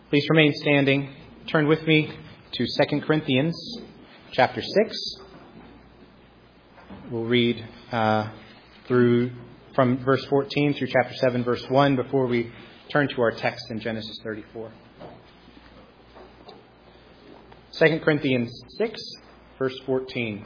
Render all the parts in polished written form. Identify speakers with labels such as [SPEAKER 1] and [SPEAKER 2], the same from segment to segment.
[SPEAKER 1] Please remain standing. Turn with me to 2 Corinthians chapter 6. We'll read through from verse 14 through chapter 7, verse 1, before we turn to our text in Genesis 34. 2 Corinthians 6, verse 14.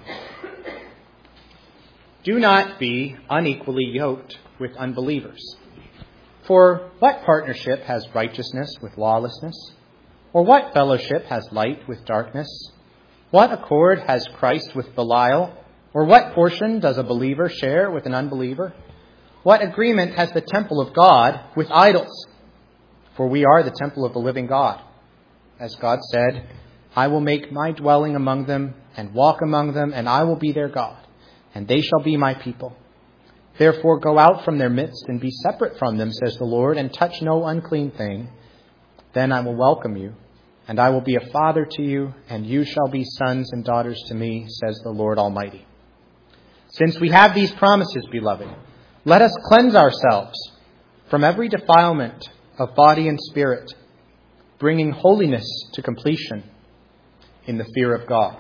[SPEAKER 1] Do not be unequally yoked with unbelievers. For what partnership has righteousness with lawlessness? Or what fellowship has light with darkness? What accord has Christ with Belial? Or what portion does a believer share with an unbeliever? What agreement has the temple of God with idols? For we are the temple of the living God. As God said, I will make my dwelling among them and walk among them, and I will be their God, and they shall be my people. Therefore go out from their midst and be separate from them, says the Lord, and touch no unclean thing. Then I will welcome you, and I will be a father to you, and you shall be sons and daughters to me, says the Lord Almighty. Since we have these promises, beloved, let us cleanse ourselves from every defilement of body and spirit, bringing holiness to completion in the fear of God.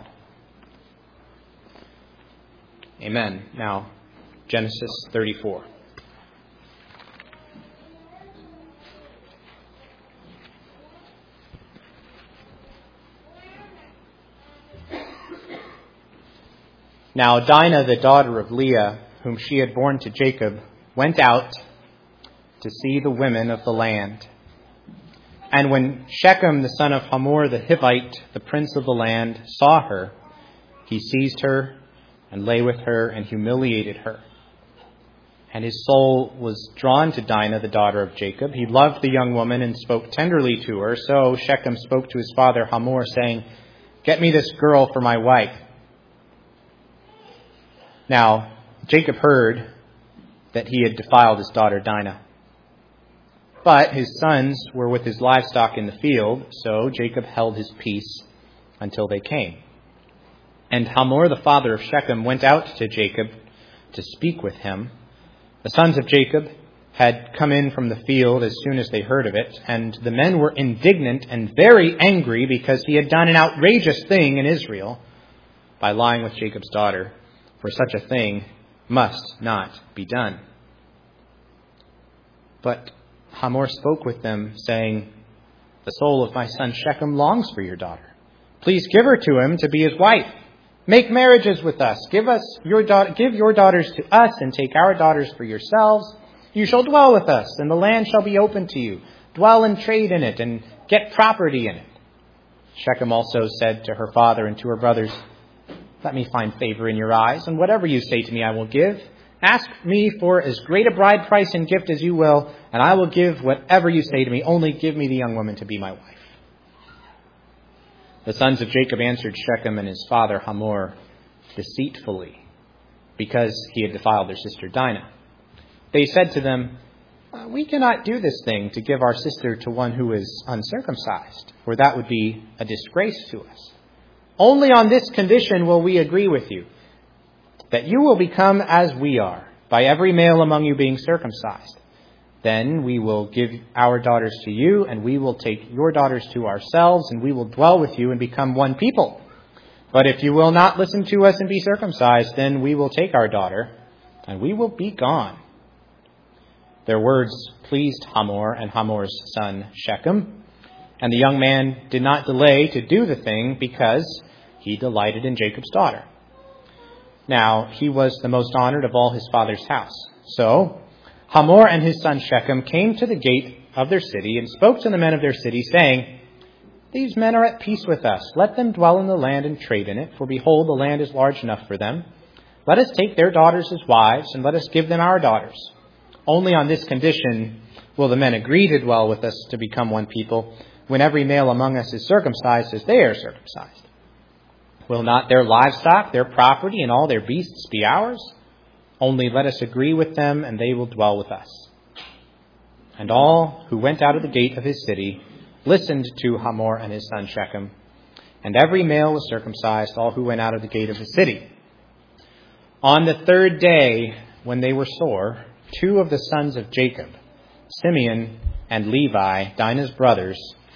[SPEAKER 1] Amen. Now, Genesis 34. Now Dinah, the daughter of Leah, whom she had borne to Jacob, went out to see the women of the land. And when Shechem, the son of Hamor the Hivite, the prince of the land, saw her, he seized her and lay with her and humiliated her. And his soul was drawn to Dinah, the daughter of Jacob. He loved the young woman and spoke tenderly to her. So Shechem spoke to his father Hamor, saying, Get me this girl for my wife. Now Jacob heard that he had defiled his daughter Dinah. But his sons were with his livestock in the field, so Jacob held his peace until they came. And Hamor, the father of Shechem, went out to Jacob to speak with him. The sons of Jacob had come in from the field as soon as they heard of it, and the men were indignant and very angry because he had done an outrageous thing in Israel by lying with Jacob's daughter, for such a thing must not be done. But Hamor spoke with them, saying, The soul of my son Shechem longs for your daughter. Please give her to him to be his wife. Make marriages with us. Give your daughters to us, and take our daughters for yourselves. You shall dwell with us, and the land shall be open to you. Dwell and trade in it, and get property in it. Shechem also said to her father and to her brothers, Let me find favor in your eyes, and whatever you say to me I will give. Ask me for as great a bride price and gift as you will, and I will give whatever you say to me. Only give me the young woman to be my wife. The sons of Jacob answered Shechem and his father Hamor deceitfully, because he had defiled their sister Dinah. They said to them, We cannot do this thing to give our sister to one who is uncircumcised, for that would be a disgrace to us. Only on this condition will we agree with you, that you will become as we are, by every male among you being circumcised. Then we will give our daughters to you, and we will take your daughters to ourselves, and we will dwell with you and become one people. But if you will not listen to us and be circumcised, then we will take our daughter, and we will be gone. Their words pleased Hamor and Hamor's son Shechem, and the young man did not delay to do the thing because he delighted in Jacob's daughter. Now he was the most honored of all his father's house. So Hamor and his son Shechem came to the gate of their city and spoke to the men of their city, saying, These men are at peace with us. Let them dwell in the land and trade in it, for behold, the land is large enough for them. Let us take their daughters as wives, and let us give them our daughters. Only on this condition will the men agree to dwell with us to become one people, when every male among us is circumcised as they are circumcised. Will not their livestock, their property, and all their beasts be ours? Only let us agree with them, and they will dwell with us. And all who went out of the gate of his city listened to Hamor and his son Shechem, and every male was circumcised, all who went out of the gate of the city. On the third day, when they were sore, two of the sons of Jacob, Simeon and Levi, Dinah's brothers,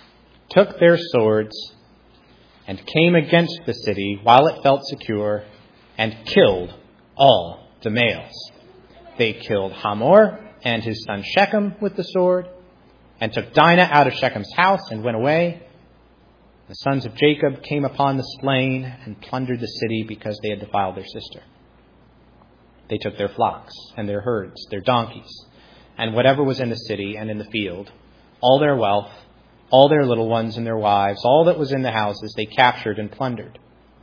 [SPEAKER 1] took their swords and came against the city while it felt secure and killed all the males. They killed Hamor and his son Shechem with the sword and took Dinah out of Shechem's house and went away. The sons of Jacob came upon the slain and plundered the city because they had defiled their sister. They took their flocks and their herds, their donkeys, and whatever was in the city and in the field, all their wealth, all their little ones and their wives, all that was in the houses, they captured and plundered.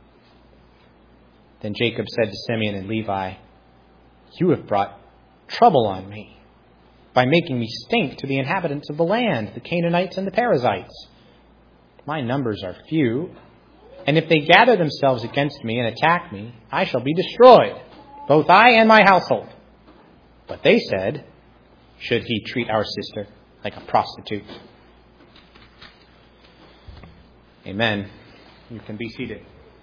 [SPEAKER 1] Then Jacob said to Simeon and Levi, "You have brought trouble on me by making me stink to the inhabitants of the land, the Canaanites and the Perizzites. My numbers are few, and if they gather themselves against me and attack me, I shall be destroyed, both I and my household." But they said, "Should he treat our sister like a prostitute?" Amen. You can be seated.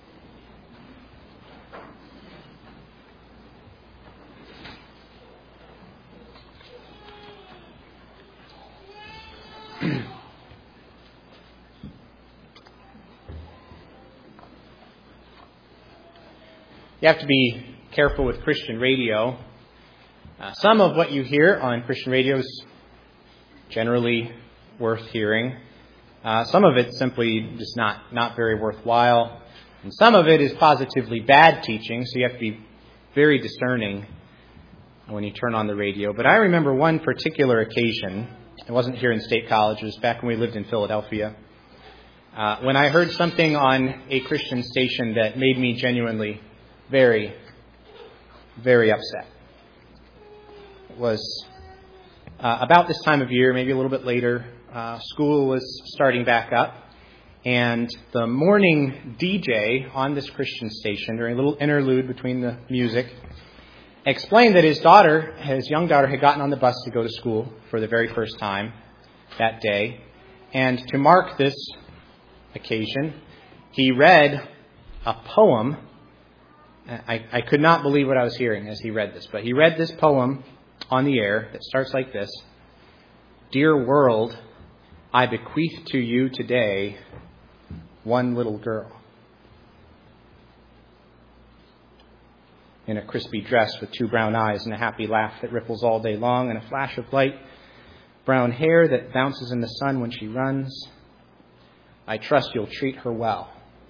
[SPEAKER 1] You have to be careful with Christian radio. Some of what you hear on Christian radio is generally worth hearing. Some of it simply just not very worthwhile. And some of it is positively bad teaching, so you have to be very discerning when you turn on the radio. But I remember one particular occasion. It wasn't here in State College. It was back when we lived in Philadelphia. When I heard something on a Christian station that made me genuinely very, very upset. It was about this time of year, maybe a little bit later. School was starting back up, and the morning DJ on this Christian station, during a little interlude between the music, explained that his young daughter, had gotten on the bus to go to school for the very first time that day. And to mark this occasion, he read a poem. I could not believe what I was hearing as he read this, but he read this poem on the air that starts like this: "Dear world, I bequeath to you today one little girl in a crispy dress with two brown eyes and a happy laugh that ripples all day long and a flash of light brown hair that bounces in the sun when she runs. I trust you'll treat her well."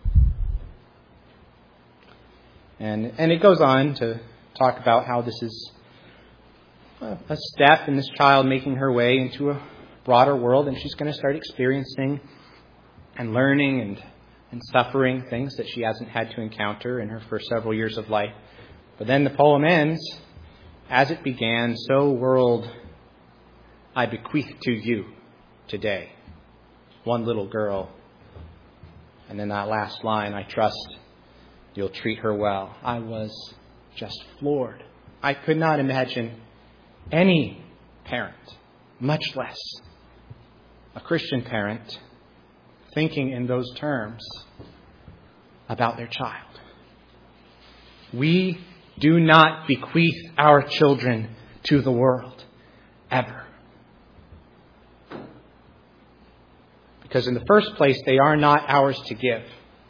[SPEAKER 1] And it goes on to talk about how this is a step in this child making her way into a broader world, and she's going to start experiencing and learning and suffering things that she hasn't had to encounter in her first several years of life. But then the poem ends, "As it began, so world, I bequeath to you today one little girl." And then that last line, "I trust you'll treat her well." I was just floored. I could not imagine any parent, much less a Christian parent, thinking in those terms about their child. We do not bequeath our children to the world, ever. Because in the first place, they are not ours to give.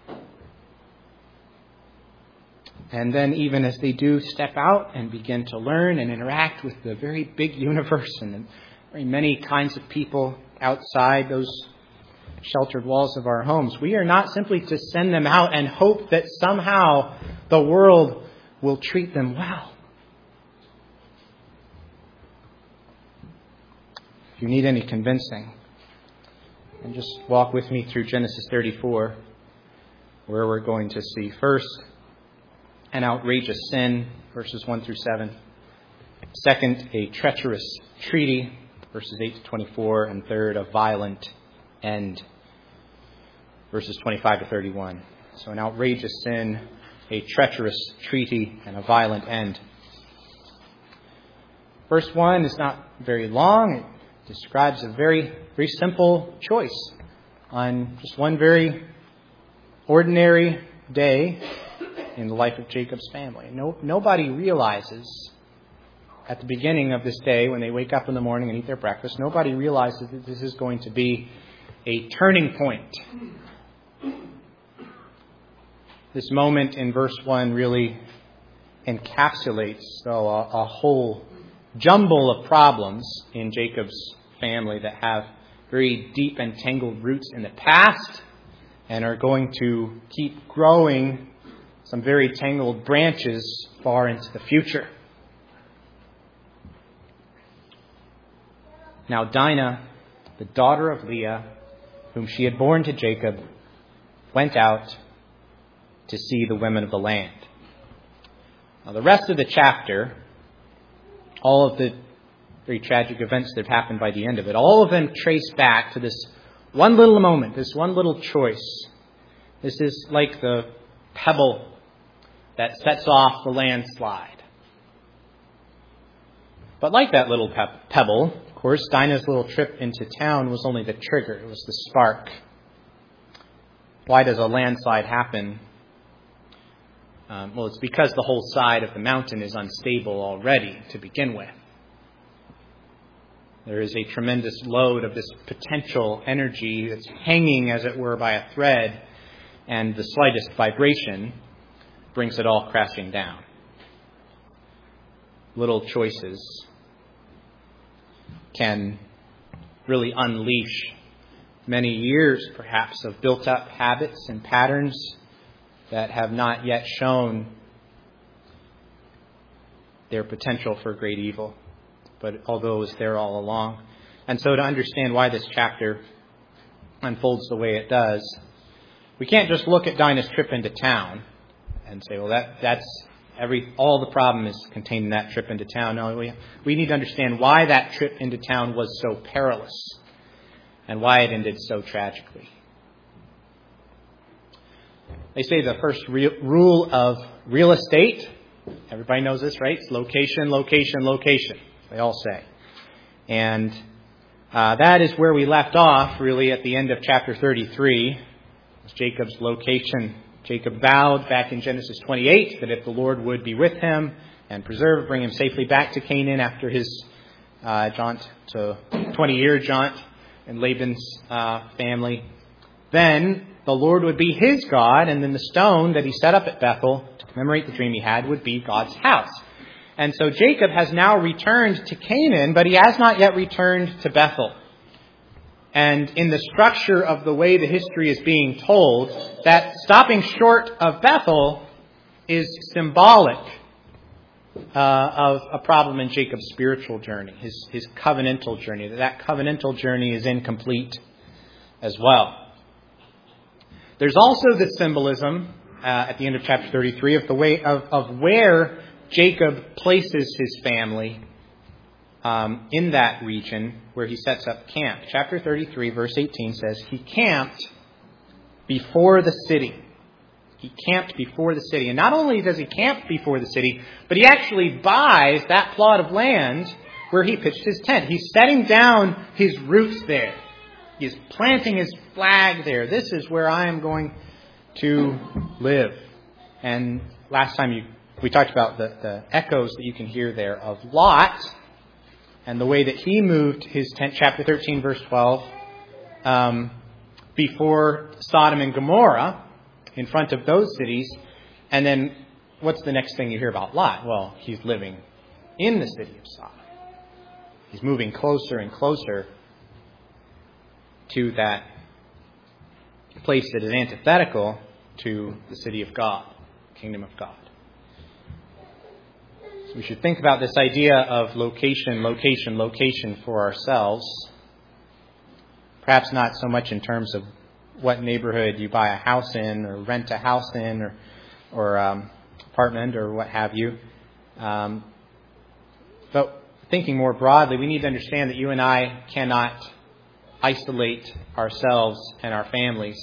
[SPEAKER 1] And then even as they do step out and begin to learn and interact with the very big universe and the very many kinds of people outside those sheltered walls of our homes, we are not simply to send them out and hope that somehow the world will treat them well. If you need any convincing, and just walk with me through Genesis 34, where we're going to see first an outrageous sin, verses 1 through 7. Second, a treacherous treaty, verses 8 to 24. And third, a violent end, verses 25 to 31. So an outrageous sin, a treacherous treaty, and a violent end. Verse 1 is not very long. It describes a very, very simple choice on just one very ordinary day in the life of Jacob's family. Nobody realizes at the beginning of this day, when they wake up in the morning and eat their breakfast, nobody realizes that this is going to be a turning point. This moment in verse 1 really encapsulates a whole jumble of problems in Jacob's family that have very deep and tangled roots in the past and are going to keep growing some very tangled branches far into the future. Now Dinah, the daughter of Leah, whom she had borne to Jacob, went out to see the women of the land. Now the rest of the chapter, all of the very tragic events that have happened by the end of it, all of them trace back to this one little moment, this one little choice. This is like the pebble that sets off the landslide. But like that little pebble, of course, Dinah's little trip into town was only the trigger. It was the spark. Why does a landslide happen? Well, it's because the whole side of the mountain is unstable already to begin with. There is a tremendous load of this potential energy that's hanging, as it were, by a thread, and the slightest vibration brings it all crashing down. Little choices can really unleash many years, perhaps, of built-up habits and patterns that have not yet shown their potential for great evil, but although it was there all along. And so to understand why this chapter unfolds the way it does, we can't just look at Dinah's trip into town and say, well, that's all the problem is contained in that trip into town. No, we need to understand why that trip into town was so perilous and why it ended so tragically. They say the first rule of real estate, everybody knows this, right? It's location, location, location. They all say. And that is where we left off, really, at the end of chapter 33. It's Jacob's location. Jacob vowed back in Genesis 28 that if the Lord would be with him and bring him safely back to Canaan after his 20-year jaunt in Laban's family, then the Lord would be his God, and then the stone that he set up at Bethel to commemorate the dream he had would be God's house. And so Jacob has now returned to Canaan, but he has not yet returned to Bethel. And in the structure of the way the history is being told, that stopping short of Bethel is symbolic of a problem in Jacob's spiritual journey, his covenantal journey. That covenantal journey is incomplete as well. There's also the symbolism at the end of chapter 33 of the way of where Jacob places his family in that region where he sets up camp. Chapter 33, verse 18 says, he camped before the city. He camped before the city. And not only does he camp before the city, but he actually buys that plot of land where he pitched his tent. He's setting down his roots there. He's planting his flag there. This is where I am going to live. And last time we talked about the echoes that you can hear there of Lot and the way that he moved his tent, chapter 13, verse 12, before Sodom and Gomorrah, in front of those cities. And then what's the next thing you hear about Lot? Well, he's living in the city of Sodom. He's moving closer and closer to that place that is antithetical to the city of God, kingdom of God. So we should think about this idea of location, location, location for ourselves. Perhaps not so much in terms of what neighborhood you buy a house in or rent a house in or apartment or what have you. But thinking more broadly, we need to understand that you and I cannot isolate ourselves and our families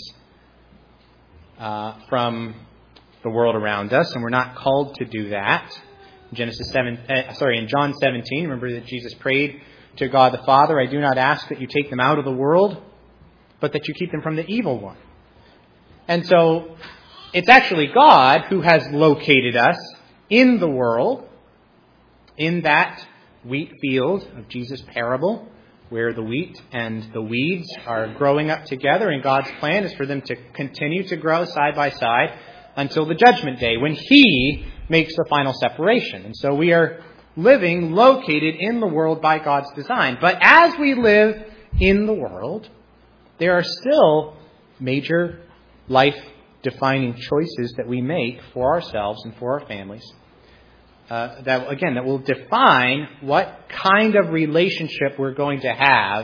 [SPEAKER 1] from the world around us, and we're not called to do that. In John 17, remember that Jesus prayed to God the Father, I do not ask that you take them out of the world, but that you keep them from the evil one. And so it's actually God who has located us in the world, in that wheat field of Jesus' parable, where the wheat and the weeds are growing up together, and God's plan is for them to continue to grow side by side until the judgment day when He makes the final separation. And so we are living located in the world by God's design. But as we live in the world, there are still major life-defining choices that we make for ourselves and for our families that will define what kind of relationship we're going to have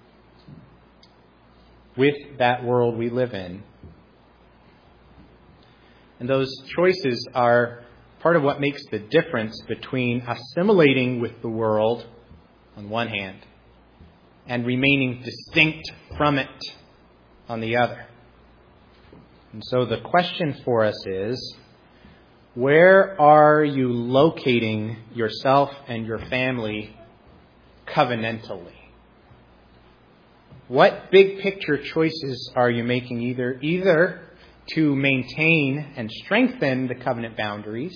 [SPEAKER 1] with that world we live in. And those choices are part of what makes the difference between assimilating with the world on one hand and remaining distinct from it on the other. And so the question for us is, where are you locating yourself and your family covenantally? What big picture choices are you making either to maintain and strengthen the covenant boundaries,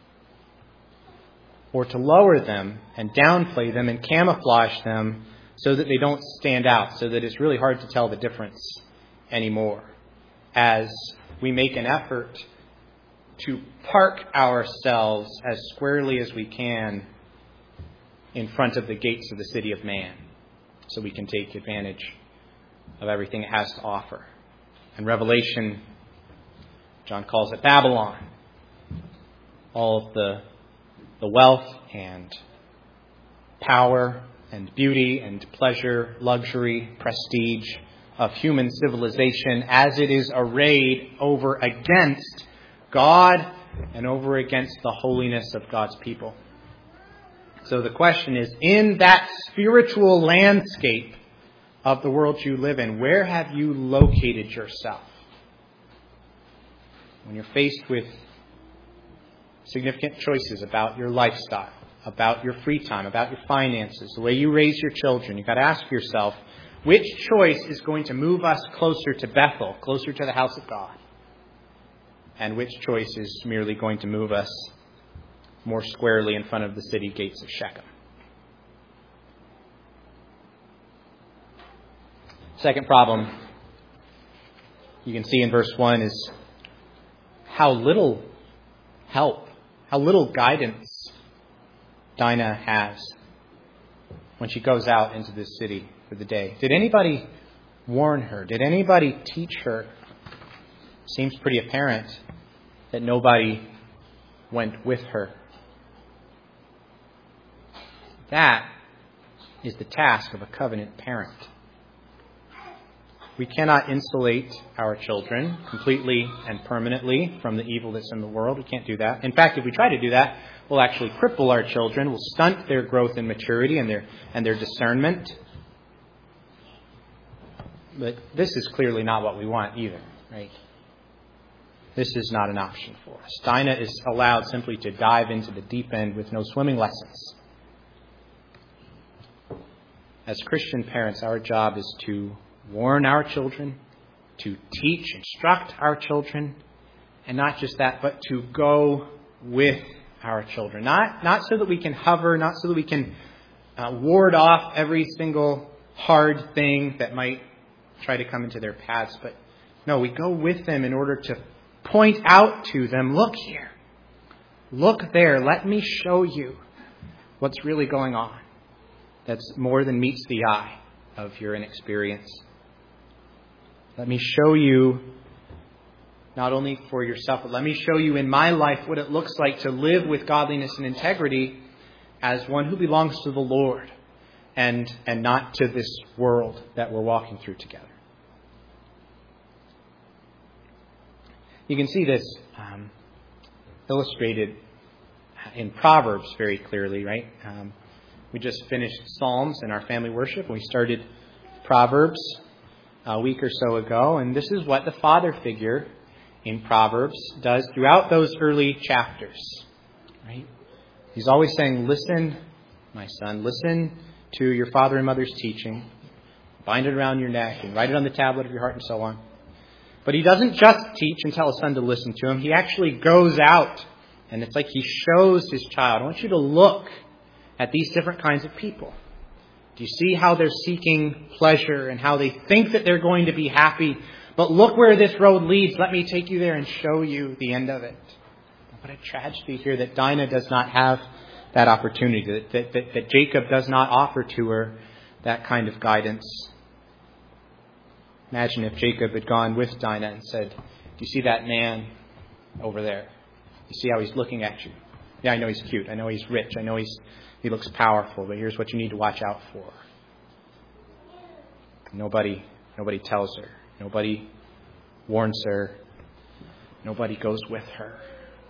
[SPEAKER 1] or to lower them and downplay them and camouflage them so that they don't stand out, so that it's really hard to tell the difference anymore, as we make an effort to park ourselves as squarely as we can in front of the gates of the city of man, so we can take advantage of everything it has to offer. In Revelation, John calls it Babylon. All of the wealth and power and beauty and pleasure, luxury, prestige of human civilization as it is arrayed over against God and over against the holiness of God's people. So the question is, in that spiritual landscape of the world you live in, where have you located yourself? When you're faced with significant choices about your lifestyle, about your free time, about your finances, the way you raise your children, you've got to ask yourself, which choice is going to move us closer to Bethel, closer to the house of God? And which choice is merely going to move us more squarely in front of the city gates of Shechem? Second problem you can see in verse 1 is how little help, how little guidance Dinah has when she goes out into this city for the day. Did anybody warn her? Did anybody teach her? Seems pretty apparent that nobody went with her. That is the task of a covenant parent. We cannot insulate our children completely and permanently from the evil that's in the world. We can't do that. In fact, if we try to do that, we'll actually cripple our children. We'll stunt their growth and maturity and their discernment. But this is clearly not what we want either, right? This is not an option for us. Dinah is allowed simply to dive into the deep end with no swimming lessons. As Christian parents, our job is to warn our children, to teach, instruct our children, and not just that, but to go with our children. Not so that we can hover, not so that we can ward off every single hard thing that might try to come into their paths, but no, we go with them in order to point out to them, look here, look there, let me show you what's really going on. That's more than meets the eye of your inexperience. Let me show you, not only for yourself, but let me show you in my life what it looks like to live with godliness and integrity as one who belongs to the Lord and not to this world that we're walking through together. You can see this illustrated in Proverbs very clearly, right? We just finished Psalms in our family worship, and we started Proverbs a week or so ago, and this is what the father figure in Proverbs does throughout those early chapters, right? He's always saying, listen, my son, listen to your father and mother's teaching, bind it around your neck and write it on the tablet of your heart and so on. But he doesn't just teach and tell his son to listen to him. He actually goes out, and it's like he shows his child, I want you to look at these different kinds of people. Do you see how they're seeking pleasure and how they think that they're going to be happy? But look where this road leads. Let me take you there and show you the end of it. What a tragedy here that Dinah does not have that opportunity, that Jacob does not offer to her that kind of guidance. Imagine if Jacob had gone with Dinah and said, "Do you see that man over there? You see how he's looking at you? Yeah, I know he's cute. I know he's rich. I know he looks powerful, but here's what you need to watch out for." Nobody tells her. Nobody warns her. Nobody goes with her.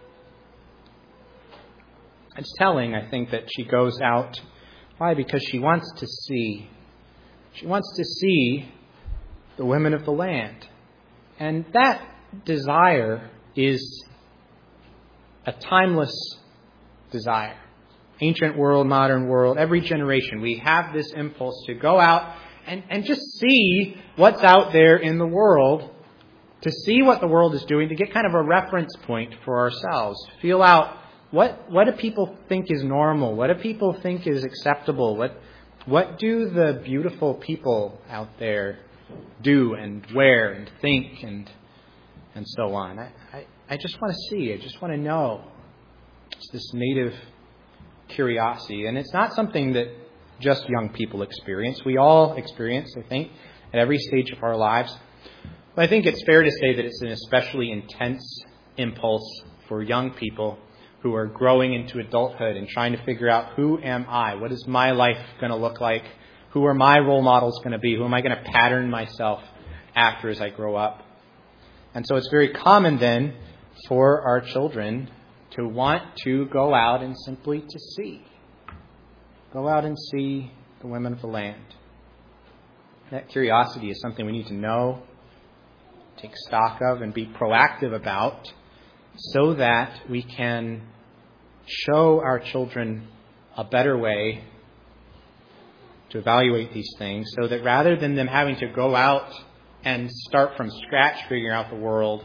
[SPEAKER 1] It's telling, I think, that she goes out. Why? Because she wants to see. She wants to see the women of the land. And that desire is a timeless desire. Ancient world, modern world, every generation, we have this impulse to go out and just see what's out there in the world, to see what the world is doing, to get kind of a reference point for ourselves. Feel out what do people think is normal? What do people think is acceptable? What do the beautiful people out there do and wear and think and so on? I just want to see. I just want to know. It's this native curiosity. And it's not something that just young people experience. We all experience, I think, at every stage of our lives. But I think it's fair to say that it's an especially intense impulse for young people who are growing into adulthood and trying to figure out, who am I? What is my life going to look like? Who are my role models going to be? Who am I going to pattern myself after as I grow up? And so it's very common then for our children to want to go out and simply to see. Go out and see the women of the land. That curiosity is something we need to know, take stock of, and be proactive about, so that we can show our children a better way to evaluate these things, so that rather than them having to go out and start from scratch figuring out the world,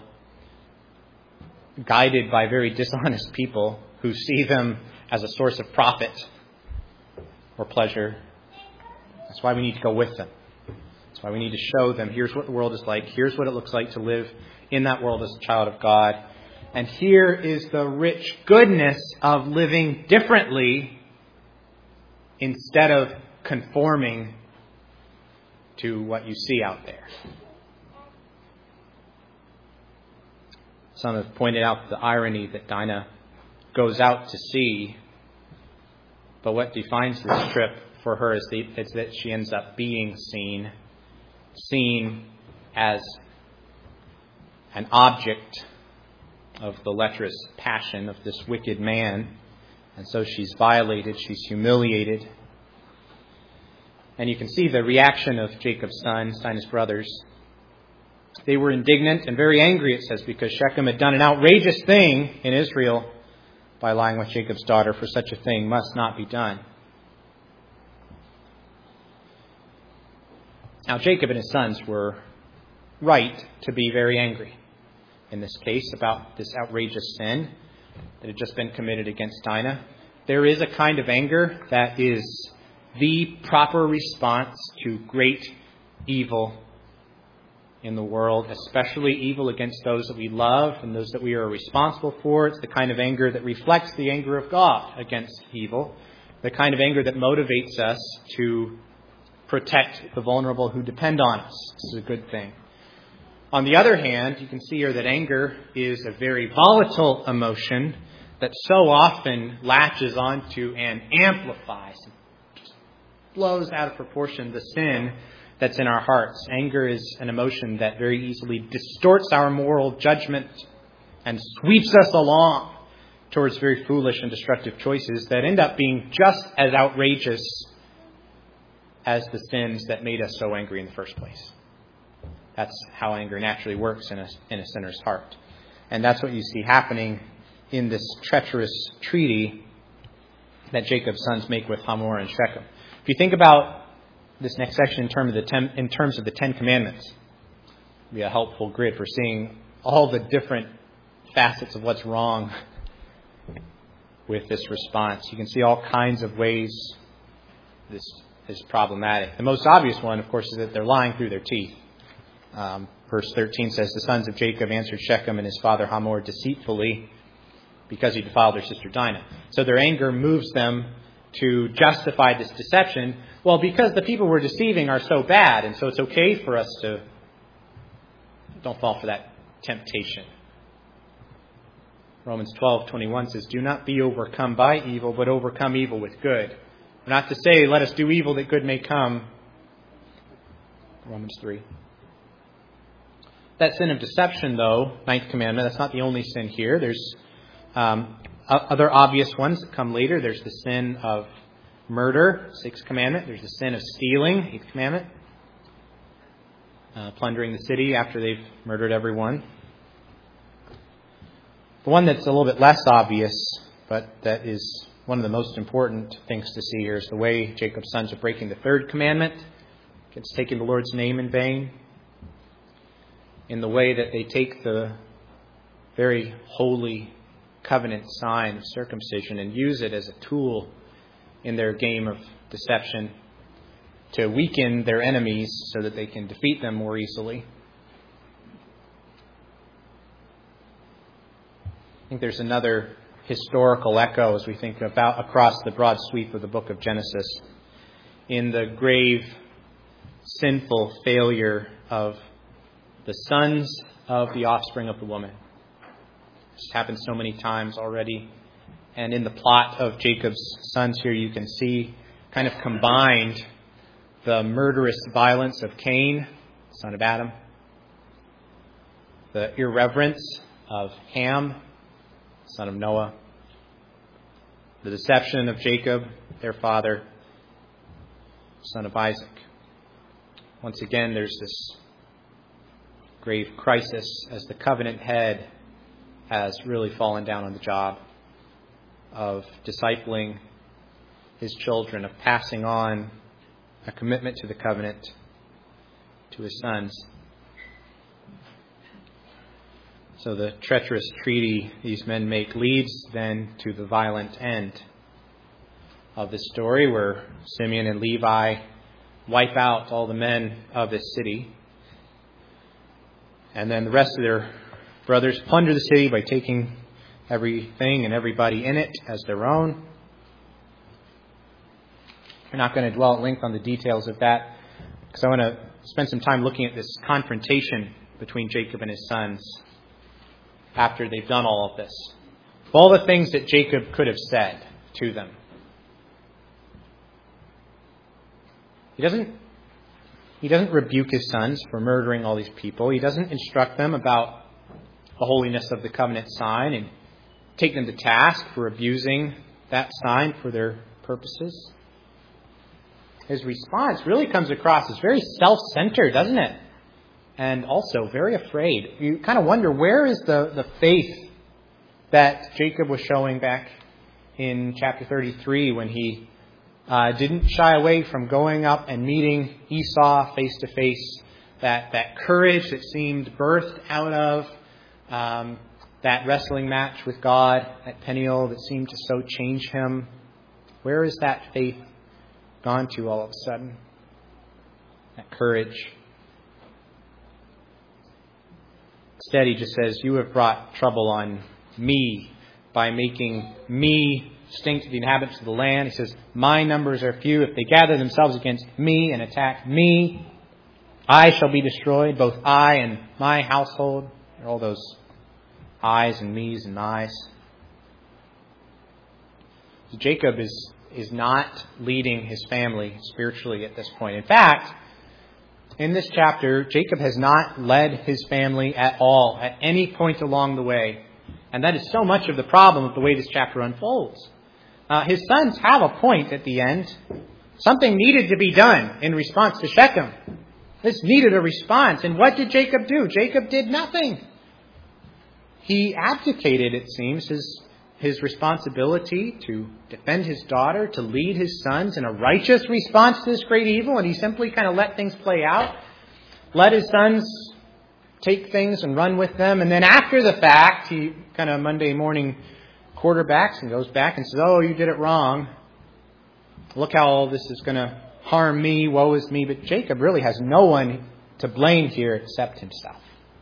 [SPEAKER 1] guided by very dishonest people who see them as a source of profit or pleasure, that's why we need to go with them. That's why we need to show them, here's what the world is like, here's what it looks like to live in that world as a child of God. And here is the rich goodness of living differently instead of conforming to what you see out there. Some have pointed out the irony that Dinah goes out to see, but what defines this trip for her is that she ends up being seen as an object of the lecherous passion of this wicked man. And so she's violated, she's humiliated. And you can see the reaction of Jacob's sons, Dinah's brothers. They were indignant and very angry, it says, because Shechem had done an outrageous thing in Israel by lying with Jacob's daughter, for such a thing must not be done. Now, Jacob and his sons were right to be very angry in this case about this outrageous sin that had just been committed against Dinah. There is a kind of anger that is the proper response to great evil in the world, especially evil against those that we love and those that we are responsible for. It's the kind of anger that reflects the anger of God against evil, the kind of anger that motivates us to protect the vulnerable who depend on us. This is a good thing. On the other hand, you can see here that anger is a very volatile emotion that so often latches onto and amplifies, just blows out of proportion the sin that's in our hearts. Anger is an emotion that very easily distorts our moral judgment and sweeps us along towards very foolish and destructive choices that end up being just as outrageous as the sins that made us so angry in the first place. That's how anger naturally works in a sinner's heart. And that's what you see happening in this treacherous treaty that Jacob's sons make with Hamor and Shechem. If you think about this next section in terms of the Ten Commandments, it'll be a helpful grid for seeing all the different facets of what's wrong with this response. You can see all kinds of ways this is problematic. The most obvious one, of course, is that they're lying through their teeth. Verse 13 says, the sons of Jacob answered Shechem and his father Hamor deceitfully because he defiled their sister Dinah. So their anger moves them to justify this deception. Well, because the people we're deceiving are so bad, and so it's okay for us to don't fall for that temptation. Romans 12:21 says, do not be overcome by evil, but overcome evil with good. Not to say, let us do evil that good may come. Romans 3. That sin of deception, though, ninth commandment, that's not the only sin here. There's other obvious ones that come later. There's the sin of murder, sixth commandment. There's the sin of stealing, eighth commandment. Plundering the city after they've murdered everyone. The one that's a little bit less obvious, but that is one of the most important things to see here, is the way Jacob's sons are breaking the third commandment. It's taking the Lord's name in vain. In the way that they take the very holy covenant sign of circumcision and use it as a tool in their game of deception to weaken their enemies so that they can defeat them more easily. I think there's another historical echo as we think about across the broad sweep of the book of Genesis in the grave, sinful failure of the sons of the offspring of the woman. This happened so many times already. And in the plot of Jacob's sons here, you can see kind of combined the murderous violence of Cain, son of Adam, the irreverence of Ham, son of Noah, the deception of Jacob, their father, son of Isaac. Once again, there's this grave crisis as the covenant head has really fallen down on the job of discipling his children, of passing on a commitment to the covenant to his sons. So the treacherous treaty these men make leads then to the violent end of this story, where Simeon and Levi wipe out all the men of this city. And then the rest of their brothers plunder the city by taking everything and everybody in it as their own. We're not going to dwell at length on the details of that, because I want to spend some time looking at this confrontation between Jacob and his sons after they've done all of this. All the things that Jacob could have said to them. He doesn't rebuke his sons for murdering all these people. He doesn't instruct them about the holiness of the covenant sign and take them to task for abusing that sign for their purposes. His response really comes across as very self-centered, doesn't it? And also very afraid. You kind of wonder, where is the faith that Jacob was showing back in chapter 33 when he didn't shy away from going up and meeting Esau face to face? That courage that seemed birthed out of that wrestling match with God at Peniel that seemed to so change him. Where is that faith gone to all of a sudden? That courage. Instead, he just says, you have brought trouble on me by making me stink to the inhabitants of the land. He says, my numbers are few. If they gather themselves against me and attack me, I shall be destroyed, both I and my household. All those I's and me's and I's. So Jacob is not leading his family spiritually at this point. In fact, in this chapter, Jacob has not led his family at all, at any point along the way. And that is so much of the problem of the way this chapter unfolds. His sons have a point at the end. Something needed to be done in response to Shechem. This needed a response. And what did Jacob do? Jacob did nothing. He abdicated, it seems, his responsibility to defend his daughter, to lead his sons in a righteous response to this great evil, and he simply kind of let things play out, let his sons take things and run with them, and then after the fact, he kind of Monday morning quarterbacks and goes back and says, oh, you did it wrong. Look how all this is going to harm me, woe is me. But Jacob really has no one to blame here except himself.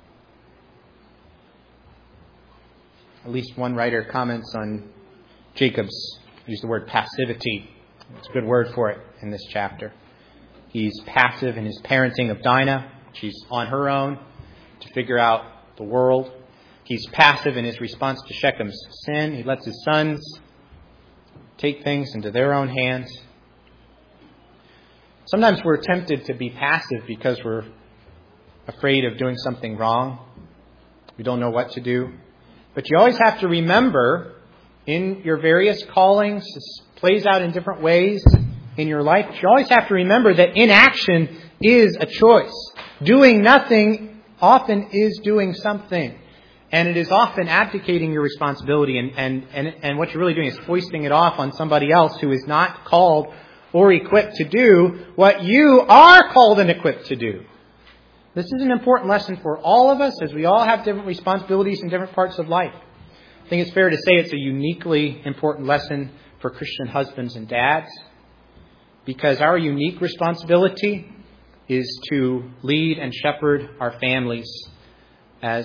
[SPEAKER 1] At least one writer comments on Jacob's, use the word passivity. It's a good word for it in this chapter. He's passive in his parenting of Dinah. She's on her own to figure out the world. He's passive in his response to Shechem's sin. He lets his sons take things into their own hands. Sometimes we're tempted to be passive because we're afraid of doing something wrong. We don't know what to do. But you always have to remember, in your various callings, this plays out in different ways in your life. You always have to remember that inaction is a choice. Doing nothing often is doing something. And it is often abdicating your responsibility. And what you're really doing is foisting it off on somebody else who is not called or equipped to do what you are called and equipped to do. This is an important lesson for all of us, as we all have different responsibilities in different parts of life. I think it's fair to say it's a uniquely important lesson for Christian husbands and dads, because our unique responsibility is to lead and shepherd our families as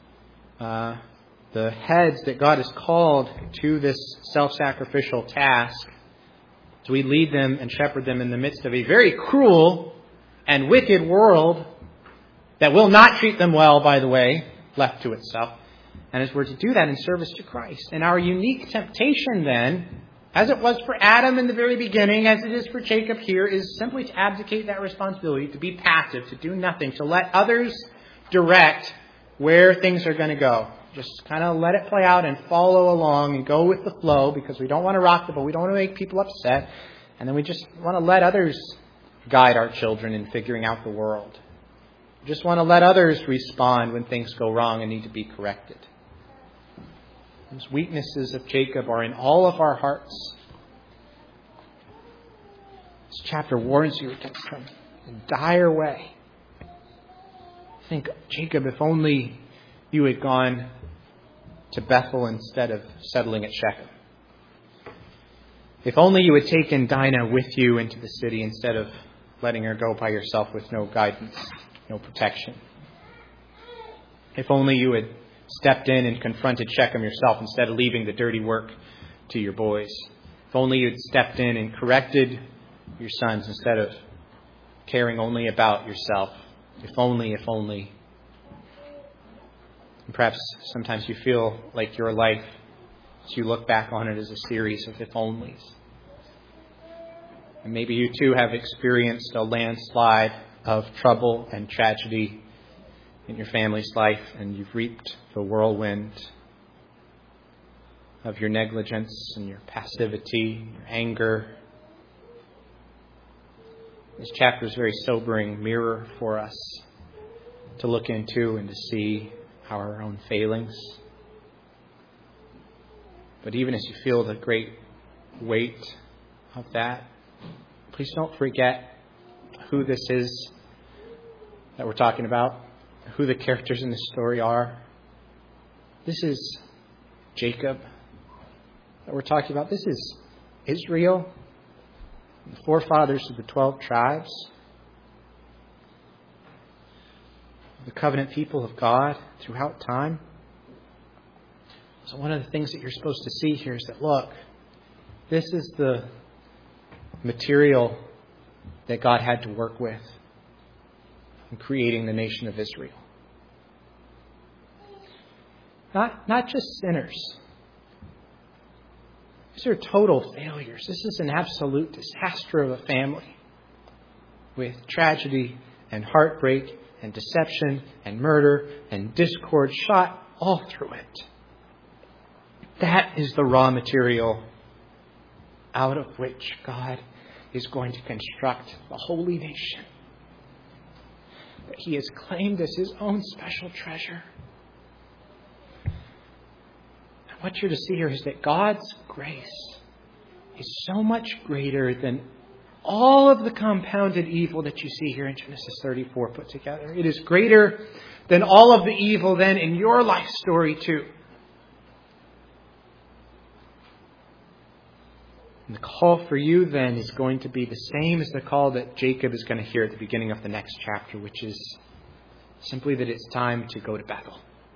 [SPEAKER 1] the heads that God has called to this self-sacrificial task. So we lead them and shepherd them in the midst of a very cruel and wicked world that will not treat them well, by the way, left to itself. And as we're to do that in service to Christ. And our unique temptation then, as it was for Adam in the very beginning, as it is for Jacob here, is simply to abdicate that responsibility, to be passive, to do nothing, to let others direct where things are going to go. Just kind of let it play out and follow along and go with the flow, because we don't want to rock the boat. We don't want to make people upset. And then we just want to let others guide our children in figuring out the world. We just want to let others respond when things go wrong and need to be corrected. Those weaknesses of Jacob are in all of our hearts. This chapter warns you against them in a dire way. Think, Jacob, if only you had gone to Bethel instead of settling at Shechem. If only you had taken Dinah with you into the city instead of letting her go by yourself with no guidance, no protection. If only you had stepped in and confronted Shechem yourself instead of leaving the dirty work to your boys. If only you had stepped in and corrected your sons instead of caring only about yourself. If only. And perhaps sometimes you feel like your life, as you look back on it, is a series of if-onlys. And maybe you too have experienced a landslide of trouble and tragedy in your family's life, and you've reaped the whirlwind of your negligence and your passivity, your anger. This chapter is a very sobering mirror for us to look into and to see our own failings. But even as you feel the great weight of that, please don't forget who this is that we're talking about, who the characters in the story are. This is Jacob that we're talking about. This is Israel, the forefathers of the 12 tribes, the covenant people of God throughout time. So one of the things that you're supposed to see here is that, look, this is the material that God had to work with in creating the nation of Israel. Not just sinners. These are total failures. This is an absolute disaster of a family with tragedy and heartbreak and deception and murder and discord shot all through it. That is the raw material out of which God is going to construct the holy nation that He has claimed as His own special treasure. And what you're to see here is that God's grace is so much greater than all of the compounded evil that you see here in Genesis 34 put together. It is greater than all of the evil then in your life story too. And the call for you then is going to be the same as the call that Jacob is going to hear at the beginning of the next chapter, which is simply that it's time to go to Bethel.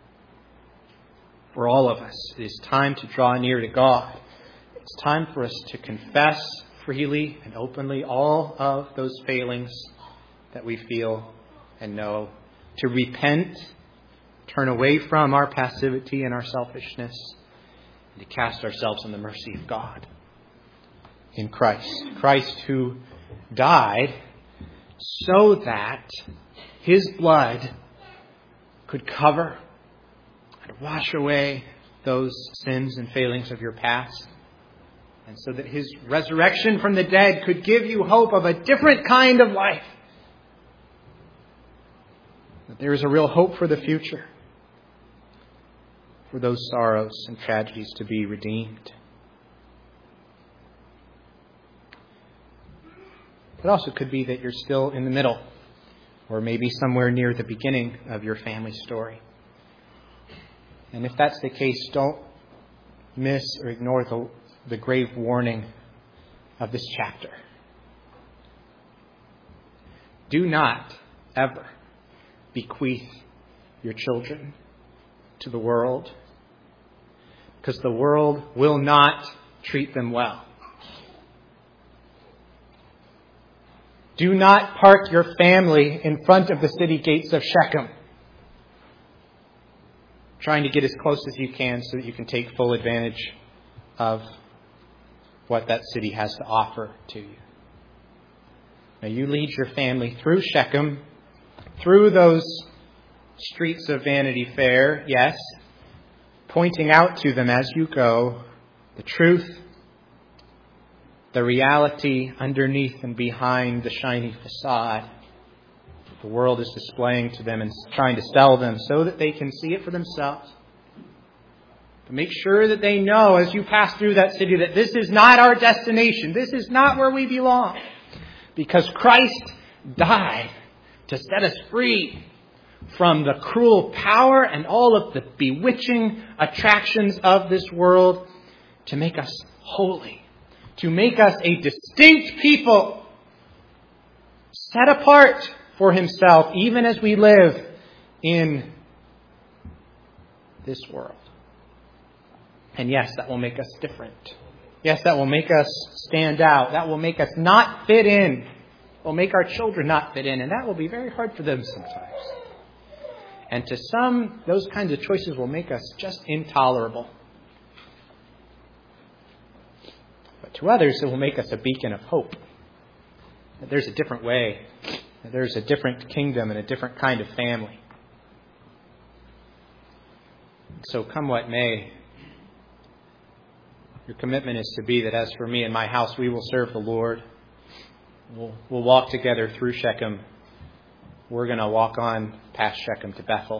[SPEAKER 1] For all of us, it is time to draw near to God. It's time for us to confess freely and openly all of those failings that we feel and know, to repent, turn away from our passivity and our selfishness, and to cast ourselves on the mercy of God in Christ. Christ who died so that His blood could cover and wash away those sins and failings of your past, and so that His resurrection from the dead could give you hope of a different kind of life. That there is a real hope for the future, for those sorrows and tragedies to be redeemed. It also could be that you're still in the middle, or maybe somewhere near the beginning of your family story. And if that's the case, don't miss or ignore the grave warning of this chapter. Do not ever bequeath your children to the world, because the world will not treat them well. Do not park your family in front of the city gates of Shechem, trying to get as close as you can so that you can take full advantage of what that city has to offer to you. Now, you lead your family through Shechem, through those streets of Vanity Fair, yes, pointing out to them as you go the truth, the reality underneath and behind the shiny facade the world is displaying to them and trying to sell them so that they can see it for themselves. But make sure that they know as you pass through that city that this is not our destination. This is not where we belong. Because Christ died to set us free from the cruel power and all of the bewitching attractions of this world, to make us holy, to make us a distinct people, set apart for Himself, even as we live in this world. And yes, that will make us different. Yes, that will make us stand out. That will make us not fit in. It will make our children not fit in. And that will be very hard for them sometimes. And to some, those kinds of choices will make us just intolerable. But to others, it will make us a beacon of hope. That there's a different way. That there's a different kingdom and a different kind of family. So come what may, your commitment is to be that as for me and my house, we will serve the Lord. We'll walk together through Shechem. We're going to walk on past Shechem to Bethel.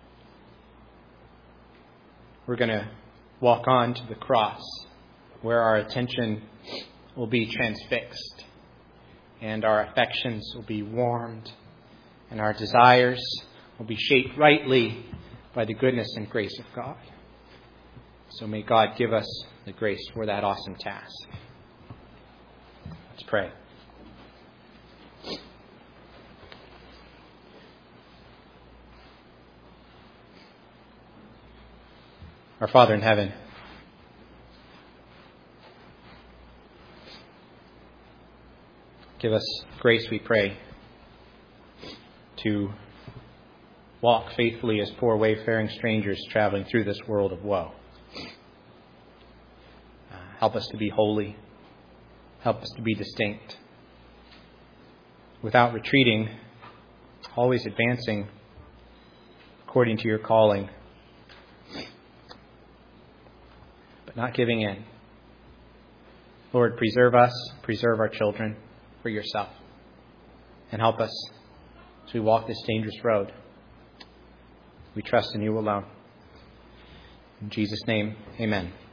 [SPEAKER 1] We're going to walk on to the cross, where our attention will be transfixed and our affections will be warmed and our desires will be shaped rightly by the goodness and grace of God. So may God give us the grace for that awesome task. Let's pray. Our Father in heaven, give us grace, we pray, to walk faithfully as poor wayfaring strangers traveling through this world of woe. Help us to be holy. Help us to be distinct. Without retreating, always advancing according to your calling, but not giving in. Lord, preserve us, preserve our children for yourself, and help us as we walk this dangerous road. We trust in you alone. In Jesus' name, amen.